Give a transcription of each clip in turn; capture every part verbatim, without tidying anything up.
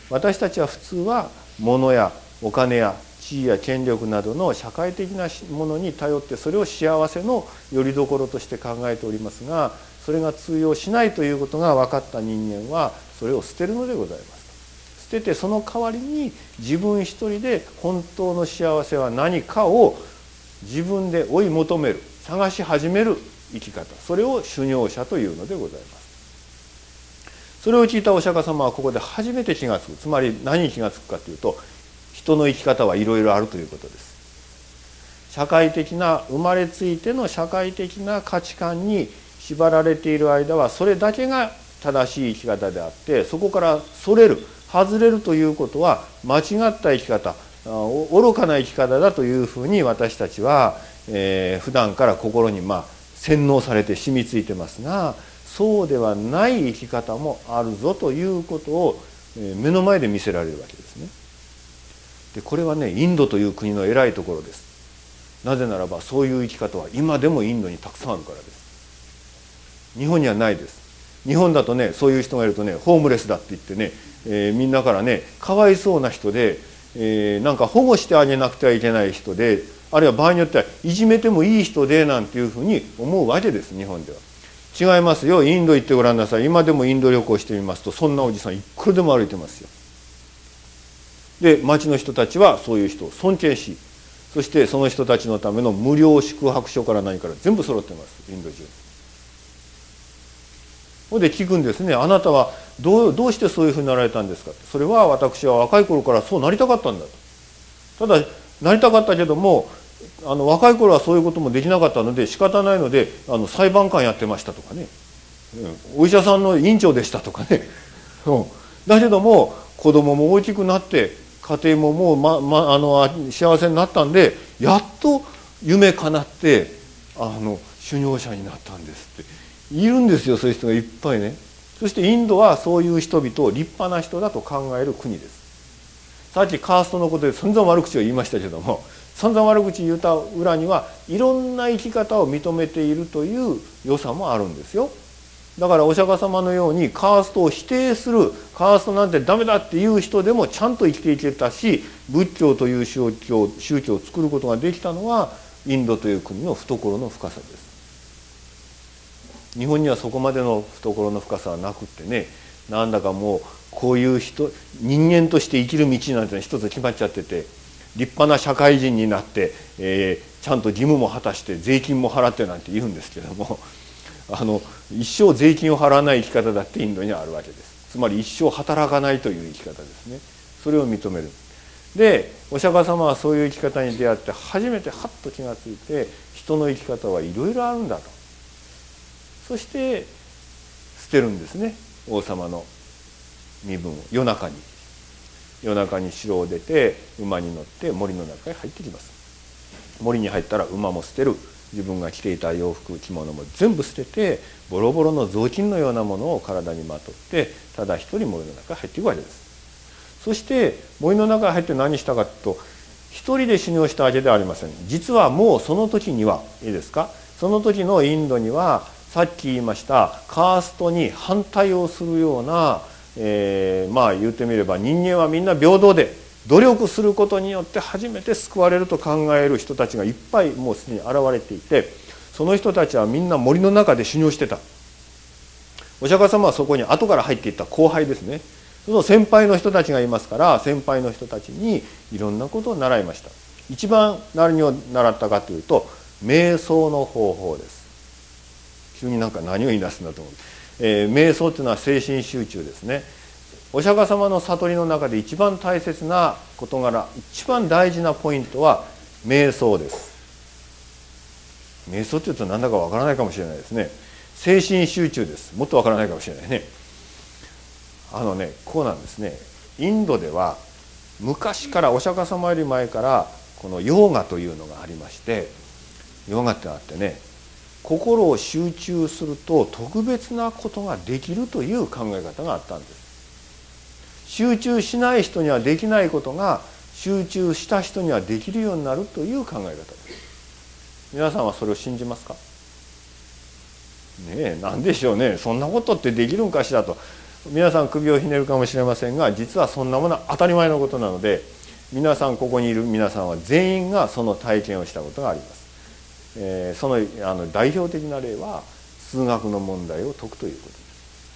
私たちは普通は物やお金や地位や権力などの社会的なものに頼ってそれを幸せのよりどころとして考えておりますが、それが通用しないということが分かった人間はそれを捨てるのでございます。捨ててその代わりに自分一人で本当の幸せは何かを自分で追い求める、探し始める生き方、それを修行者というのでございます。それを聞いたお釈迦様はここで初めて気がつく。つまり何に気がつくかというと、人の生き方はいろいろあるということです。社会的な生まれついての社会的な価値観に縛られている間はそれだけが正しい生き方であって、そこからそれる、外れるということは間違った生き方、愚かな生き方だというふうに私たちは、えー、普段から心にまあ洗脳されて染みついてますが、そうではない生き方もあるぞということを目の前で見せられるわけですね。でこれはね、インドという国の偉いところです。なぜならばそういう生き方は今でもインドにたくさんあるからです。日本にはないです。日本だとね、そういう人がいるとね、ホームレスだって言ってね、えー、みんなからね、かわいそうな人で、えー、なんか保護してあげなくてはいけない人で、あるいは場合によってはいじめてもいい人でなんていうふうに思うわけです、日本では。違いますよ。インド行ってごらんなさい。今でもインド旅行してみますと、そんなおじさんいくらでも歩いてますよ。で町の人たちはそういう人を尊敬し、そしてその人たちのための無料宿泊所から何から全部揃ってます、インド中に。それで聞くんですね。あなたはどう、どうしてそういうふうになられたんですか。それは私は若い頃からそうなりたかったんだと。ただなりたかったけども、あの若い頃はそういうこともできなかったので仕方ないので、あの裁判官やってましたとかね、うん、お医者さんの院長でしたとかね、うん、だけども子供も大きくなって家庭ももう、まま、あの幸せになったんで、やっと夢叶ってあの修行者になったんですっているんですよ。そういう人がいっぱいね。そしてインドはそういう人々を立派な人だと考える国です。さっきカーストのことで散々悪口を言いましたけども、散々悪口言った裏にはいろんな生き方を認めているという良さもあるんですよ。だからお釈迦様のようにカーストを否定する、カーストなんてダメだっていう人でもちゃんと生きていけたし、仏教という宗教、宗教を作ることができたのはインドという国の懐の深さです。日本にはそこまでの懐の深さはなくってね、なんだかもうこういう人、人間として生きる道なんてのは一つ決まっちゃってて、立派な社会人になって、えー、ちゃんと義務も果たして税金も払ってなんて言うんですけども、あの一生税金を払わない生き方だってインドにはあるわけです。つまり一生働かないという生き方ですね。それを認める。でお釈迦様はそういう生き方に出会って初めてハッと気がついて、人の生き方はいろいろあるんだと。そして捨てるんですね、王様の身分を。夜中に夜中に城を出て馬に乗って森の中へ入ってきます。森に入ったら馬も捨てる、自分が着ていた洋服着物も全部捨てて、ボロボロの雑巾のようなものを体にまとってただ一人森の中へ入っていくわけです。そして森の中へ入って何したかというと、一人で修行したわけではありません。実はもうその時には、いいですか、その時のインドにはさっき言いましたカーストに反対をするような、えー、まあ言ってみれば人間はみんな平等で努力することによって初めて救われると考える人たちがいっぱいもうすでに現れていて、その人たちはみんな森の中で修行してた。お釈迦様はそこに後から入っていった後輩ですね。その先輩の人たちがいますから、先輩の人たちにいろんなことを習いました。一番何を習ったかというと瞑想の方法です。急になんか何を言い出すんだと思う、えー、瞑想というのは精神集中ですね。お釈迦様の悟りの中で一番大切な事柄、一番大事なポイントは瞑想です。瞑想っていうと何だかわからないかもしれないですね。精神集中です。もっとわからないかもしれないね。あのね、こうなんですね。インドでは昔から、お釈迦様より前からこのヨーガというのがありまして、ヨガってあってね、心を集中すると特別なことができるという考え方があったんです。集中しない人にはできないことが集中した人にはできるようになるという考え方です。皆さんはそれを信じますか？ねえ、何でしょうね。そんなことってできるんかしらと。 皆さん首をひねるかもしれませんが、実はそんなものは当たり前のことなので、皆さんここにいる皆さんは全員がその体験をしたことがあります。えー、そのあの代表的な例は数学の問題を解くということです。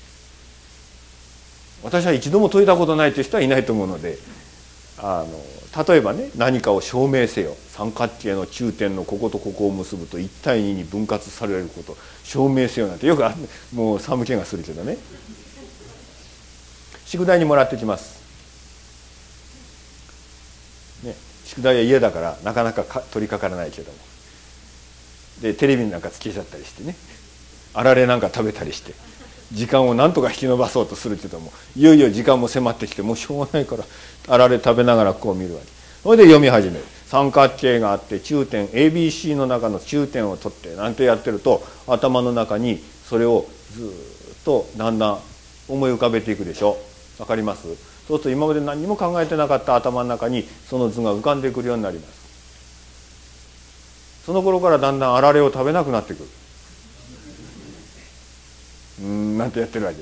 私は一度も解いたことないという人はいないと思うので、あの例えばね、何かを証明せよ、三角形の中点のこことここを結ぶといち対にに分割されること証明せよなんてよくある、もう寒気がするけどね。宿題にもらってきます、ね、宿題は家だからなかなかか取りかからないけども、でテレビなんかつけちゃったりしてね、あられなんか食べたりして時間をなんとか引き延ばそうとするけども、いよいよ時間も迫ってきてもうしょうがないからあられ食べながらこう見るわけ。それで読み始める。三角形があって中点 エービーシー の中の中点を取ってなんてやってると、頭の中にそれをずっとだんだん思い浮かべていくでしょ。わかります？そうすると今まで何も考えてなかった頭の中にその図が浮かんでくるようになります。その頃からだんだんあられを食べなくなってくる。うーんなんてやってるわけです。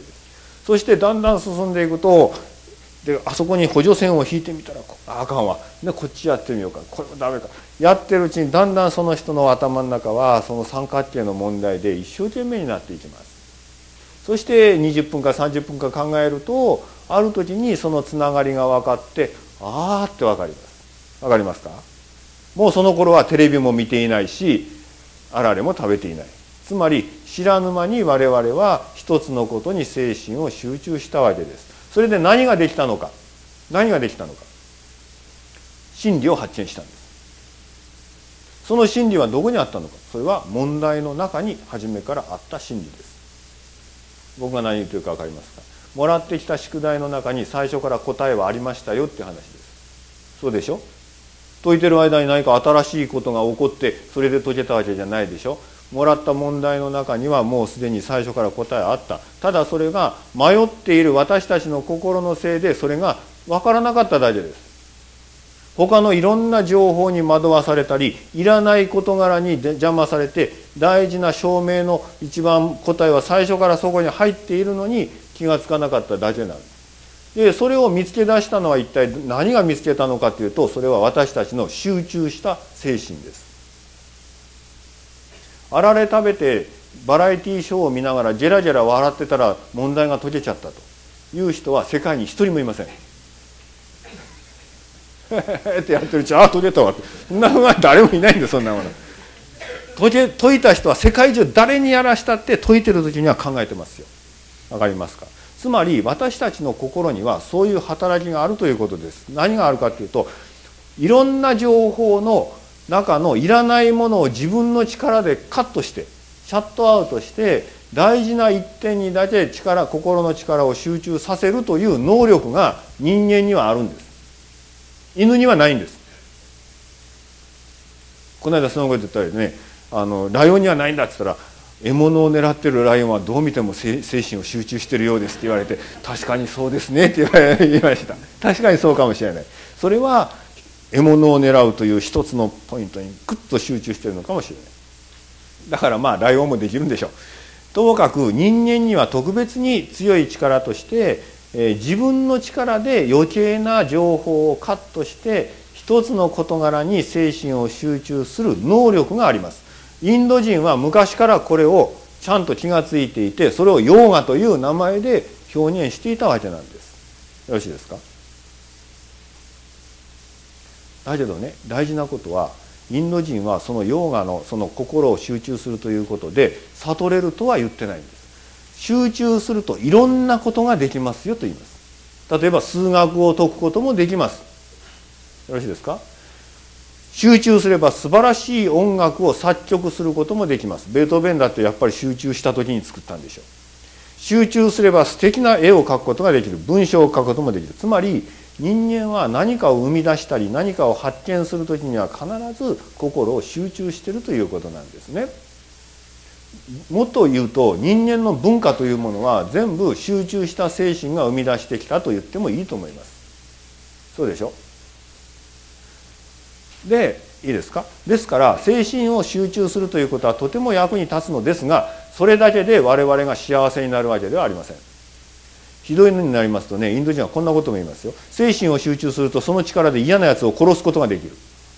そしてだんだん進んでいくと、であそこに補助線を引いてみたらああかんわ、でこっちやってみようか、これもダメか、やってるうちにだんだんその人の頭の中はその三角形の問題で一生懸命になっていきます。そしてにじゅっぷんかさんじゅっぷんか考えると、ある時にそのつながりが分かって、ああって分かります。分かりますか？もうその頃はテレビも見ていないし、あられも食べていない。つまり知らぬ間に我々は一つのことに精神を集中したわけです。それで何ができたのか、何ができたのか、真理を発見したんです。その真理はどこにあったのか、それは問題の中に初めからあった真理です。僕が何言ってるか分かりますか？もらってきた宿題の中に最初から答えはありましたよっていう話です。そうでしょ？解いてる間に何か新しいことが起こってそれで解けたわけじゃないでしょ。もらった問題の中にはもうすでに最初から答えあった。ただそれが迷っている私たちの心のせいでそれが分からなかっただけです。他のいろんな情報に惑わされたり、いらない事柄に邪魔されて、大事な証明の一番答えは最初からそこに入っているのに気がつかなかっただけなんです。でそれを見つけ出したのは一体何が見つけたのかというと、それは私たちの集中した精神です。あられ食べてバラエティーショーを見ながらジェラジェラ笑ってたら問題が解けちゃったという人は世界に一人もいません。ってやってるうちああ解けたわって、そんなのが誰もいないんだ。そんなもの解け解いた人は世界中誰にやらしたって解いてる時には考えてますよ。わかりますか？つまり私たちの心にはそういう働きがあるということです。何があるかというと、いろんな情報の中のいらないものを自分の力でカットしてシャットアウトして、大事な一点にだけ力心の力を集中させるという能力が人間にはあるんです。犬にはないんです。この間そのこと言ったらね、あのライオンにはないんだって言ったら、獲物を狙ってるライオンはどう見ても精神を集中してるようですって言われて、確かにそうですねって言いました。確かにそうかもしれない。それは獲物を狙うという一つのポイントにグッと集中しているのかもしれない。だからまあライオンもできるんでしょう。ともかく人間には特別に強い力として、えー、自分の力で余計な情報をカットして一つの事柄に精神を集中する能力があります。インド人は昔からこれをちゃんと気がついていて、それをヨーガという名前で表現していたわけなんです。よろしいですか？だけどね、大事なことは、インド人はそのヨーガのその心を集中するということで悟れるとは言ってないんです。集中するといろんなことができますよと言います。例えば数学を解くこともできます。よろしいですか？集中すれば素晴らしい音楽を作曲することもできます。ベートーベンだってやっぱり集中した時に作ったんでしょう。集中すれば素敵な絵を描くことができる。文章を書くこともできる。つまり人間は何かを生み出したり何かを発見する時には必ず心を集中しているということなんですね。もっと言うと、人間の文化というものは全部集中した精神が生み出してきたと言ってもいいと思います。そうでしょ？で、いいですか？ですから精神を集中するということはとても役に立つのですが、それだけで我々が幸せになるわけではありません。 ひどいのになりますとね、インド人はこんなことも言いますよ。精神を集中するとその力で嫌なやつを殺すことができる。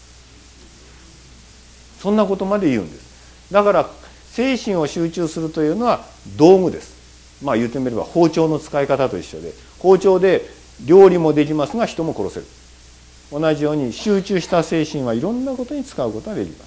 そんなことまで言うんです。だから精神を集中するというのは道具です。まあ言ってみれば包丁の使い方と一緒で、包丁で料理もできますが人も殺せる。同じように集中した精神はいろんなことに使うことができます。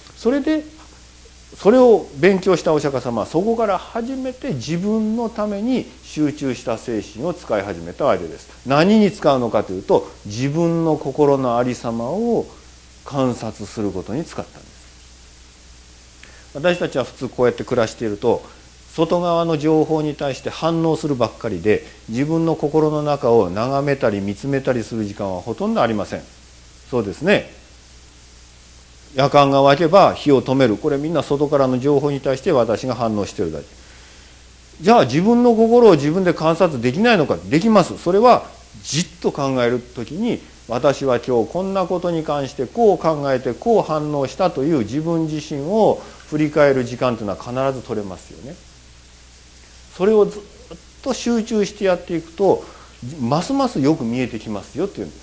それでそれを勉強したお釈迦様はそこから初めて自分のために集中した精神を使い始めたわけです。何に使うのかというと、自分の心のありさまを観察することに使ったんです。私たちは普通こうやって暮らしていると、外側の情報に対して反応するばっかりで、自分の心の中を眺めたり見つめたりする時間はほとんどありません。そうですね。夜間が沸けば火を止める。これみんな外からの情報に対して私が反応しているだけ。じゃあ自分の心を自分で観察できないのか。できます。それはじっと考えるときに、私は今日こんなことに関してこう考えてこう反応したという自分自身を振り返る時間というのは必ず取れますよね。それをずっと集中してやっていくと、ますますよく見えてきますよっていうんです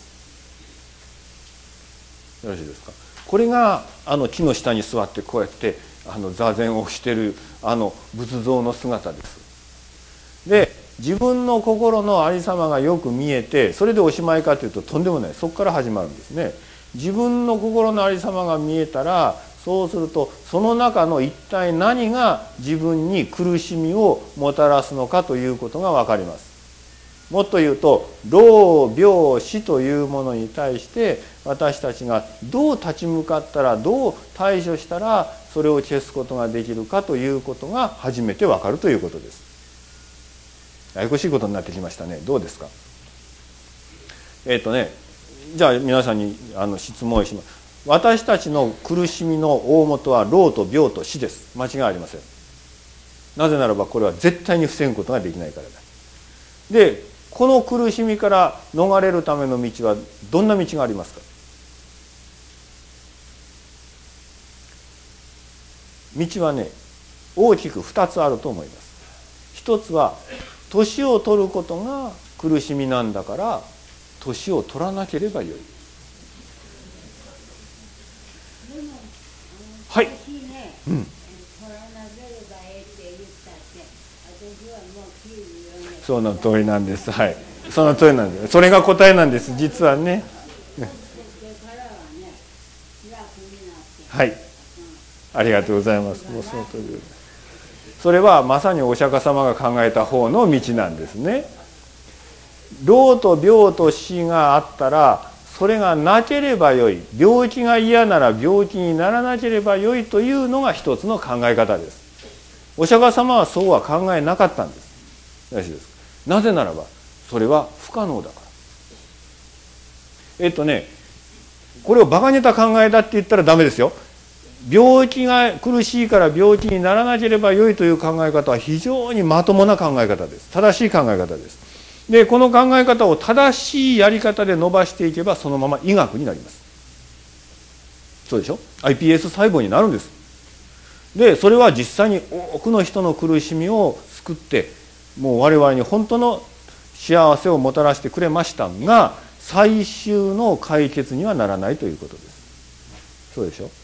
。よろしいですか。これがあの木の下に座ってこうやってあの座禅をしているあの仏像の姿です。で、自分の心のありさまがよく見えて、それでおしまいかというととんでもない。そこから始まるんですね。自分の心のありさまが見えたら、そうするとその中の一体何が自分に苦しみをもたらすのかということが分かります。もっと言うと、老病死というものに対して私たちがどう立ち向かったら、どう対処したらそれを消すことができるかということが初めて分かるということです。ややこしいことになってきましたね。どうですか。えっとねじゃあ皆さんにあの質問をします。私たちの苦しみの大元は老と病と死です。間違いありません。なぜならばこれは絶対に防ぐことができないからだ。で、この苦しみから逃れるための道はどんな道がありますか。道はね、大きくふたつあると思います。一つは年を取ることが苦しみなんだから年を取らなければよい。はい。うん。その通りなんです。はい。その通りなんです。それが答えなんです。実はね。はい。ありがとうございます。もうその通りです。それはまさにお釈迦様が考えた方の道なんですね。老と病と死があったらそれがなければよい。病気が嫌なら病気にならなければよいというのが一つの考え方です。お釈迦様はそうは考えなかったんです。よろしいですか。なぜならばそれは不可能だから。えっとねこれを馬鹿げた考えだって言ったらダメですよ。病気が苦しいから病気にならなければよいという考え方は非常にまともな考え方です。正しい考え方です。で、この考え方を正しいやり方で伸ばしていけばそのまま医学になります。そうでしょ。 アイピーエス 細胞になるんです。で、それは実際に多くの人の苦しみを救ってもう我々に本当の幸せをもたらしてくれましたが、最終の解決にはならないということです。そうでしょ。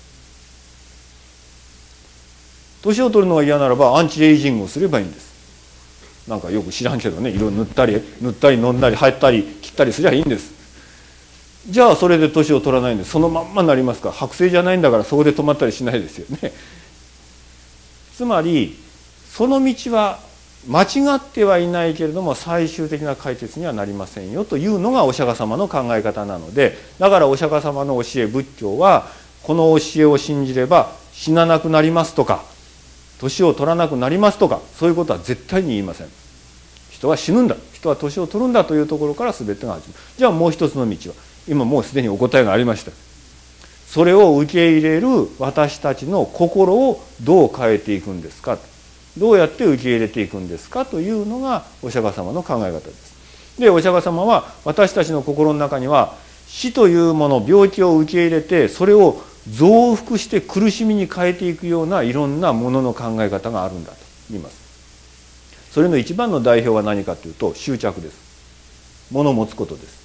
年を取るのが嫌ならばアンチエイジングをすればいいんです。なんかよく知らんけどね、色塗ったり塗ったり飲んだり入ったり切ったりすりゃいいんです。じゃあそれで年を取らないんでそのまんまになりますか。剥製じゃないんだからそこで止まったりしないですよね。つまりその道は間違ってはいないけれども最終的な解決にはなりませんよというのがお釈迦様の考え方なので、だからお釈迦様の教え仏教はこの教えを信じれば死ななくなりますとか年を取らなくなりますとかそういうことは絶対に言いません。人は死ぬんだ、人は年を取るんだというところから全てが始まる。じゃあもう一つの道は今もうすでにお答えがありました。それを受け入れる私たちの心をどう変えていくんですか、どうやって受け入れていくんですかというのがお釈迦様の考え方です。で、お釈迦様は私たちの心の中には死というもの、病気を受け入れてそれを増幅して苦しみに変えていくようないろんなものの考え方があるんだと言います。 それの一番の代表は何かというと執着です。物を持つことです。